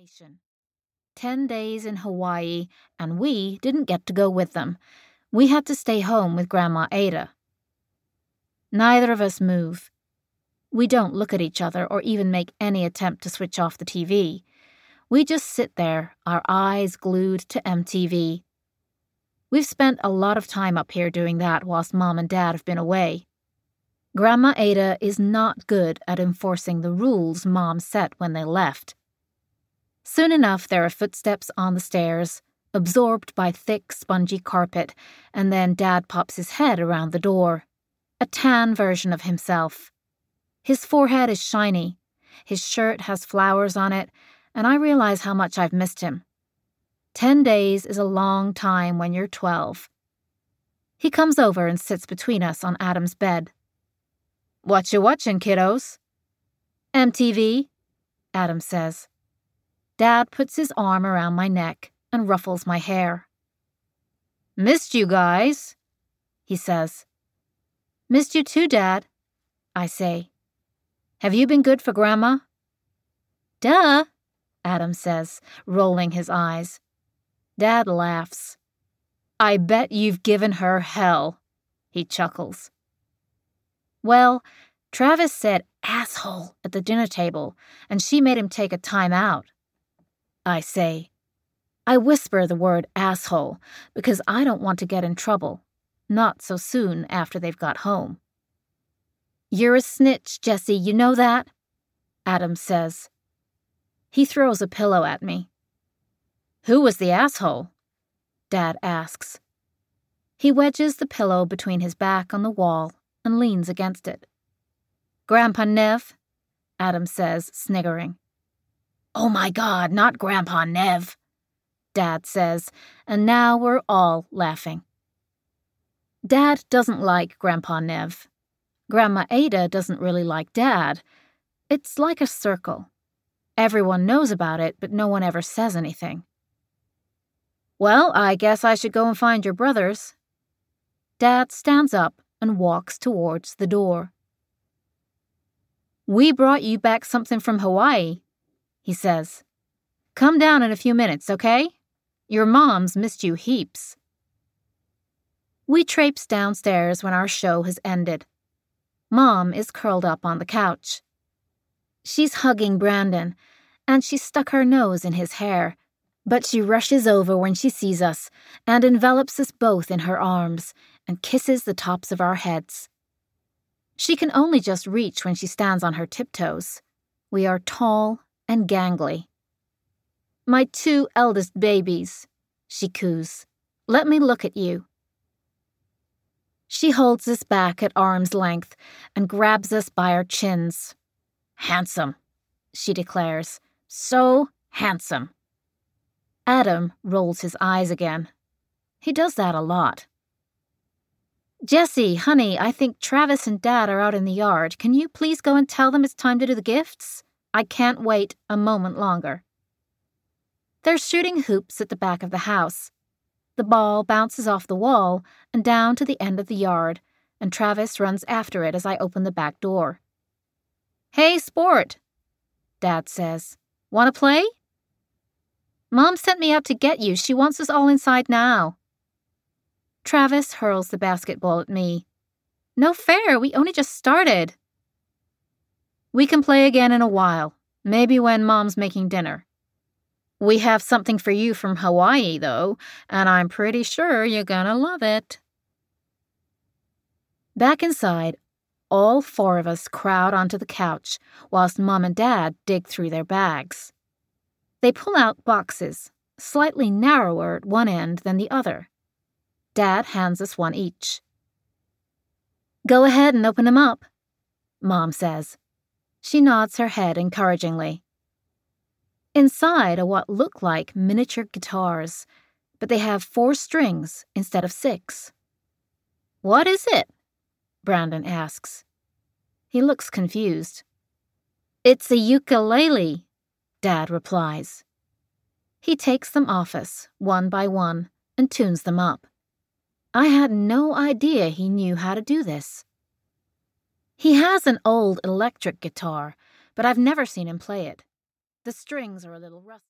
vacation. 10 days in Hawaii, and we didn't get to go with them. We had to stay home with Grandma Ada. Neither of us move. We don't look at each other or even make any attempt to switch off the TV. We just sit there, our eyes glued to MTV. We've spent a lot of time up here doing that whilst Mom and Dad have been away. Grandma Ada is not good at enforcing the rules Mom set when they left. Soon enough, there are footsteps on the stairs, absorbed by thick, spongy carpet, and then Dad pops his head around the door. A tan version of himself. His forehead is shiny, his shirt has flowers on it, and I realize how much I've missed him. 10 days is a long time when you're 12. He comes over and sits between us on Adam's bed. "What you watching, kiddos?" "MTV," Adam says. Dad puts his arm around my neck and ruffles my hair. "Missed you guys," he says. "Missed you too, Dad," I say. "Have you been good for Grandma?" "Duh," Adam says, rolling his eyes. Dad laughs. "I bet you've given her hell," he chuckles. "Well, Travis said asshole at the dinner table, and she made him take a time out," I say. I whisper the word asshole because I don't want to get in trouble, not so soon after they've got home. "You're a snitch, Jesse, you know that?" Adam says. He throws a pillow at me. "Who was the asshole?" Dad asks. He wedges the pillow between his back on the wall and leans against it. "Grandpa Nev," Adam says, sniggering. "Oh my God, not Grandpa Nev," Dad says, and now we're all laughing. Dad doesn't like Grandpa Nev. Grandma Ada doesn't really like Dad. It's like a circle. Everyone knows about it, but no one ever says anything. "Well, I guess I should go and find your brothers." Dad stands up and walks towards the door. "We brought you back something from Hawaii," he says. "Come down in a few minutes, okay? Your mom's missed you heaps." We traipse downstairs when our show has ended. Mom is curled up on the couch. She's hugging Brandon, and she's stuck her nose in his hair, but she rushes over when she sees us and envelops us both in her arms and kisses the tops of our heads. She can only just reach when she stands on her tiptoes. We are tall and gangly. "My 2 eldest babies," she coos. "Let me look at you." She holds us back at arm's length and grabs us by our chins. "Handsome," she declares. "So handsome." Adam rolls his eyes again. He does that a lot. "Jesse, honey, I think Travis and Dad are out in the yard. Can you please go and tell them it's time to do the gifts? I can't wait a moment longer." They're shooting hoops at the back of the house. The ball bounces off the wall and down to the end of the yard, and Travis runs after it as I open the back door. "Hey, sport," Dad says. "Want to play?" "Mom sent me out to get you. She wants us all inside now." Travis hurls the basketball at me. "No fair, we only just started." "We can play again in a while, maybe when Mom's making dinner. We have something for you from Hawaii, though, and I'm pretty sure you're gonna love it." Back inside, all 4 of us crowd onto the couch whilst Mom and Dad dig through their bags. They pull out boxes, slightly narrower at one end than the other. Dad hands us one each. "Go ahead and open them up," Mom says. She nods her head encouragingly. Inside are what look like miniature guitars, but they have 4 strings instead of 6. "What is it?" Brandon asks. He looks confused. "It's a ukulele," Dad replies. He takes them off us, one by one, and tunes them up. I had no idea he knew how to do this. He has an old electric guitar, but I've never seen him play it. The strings are a little rusty.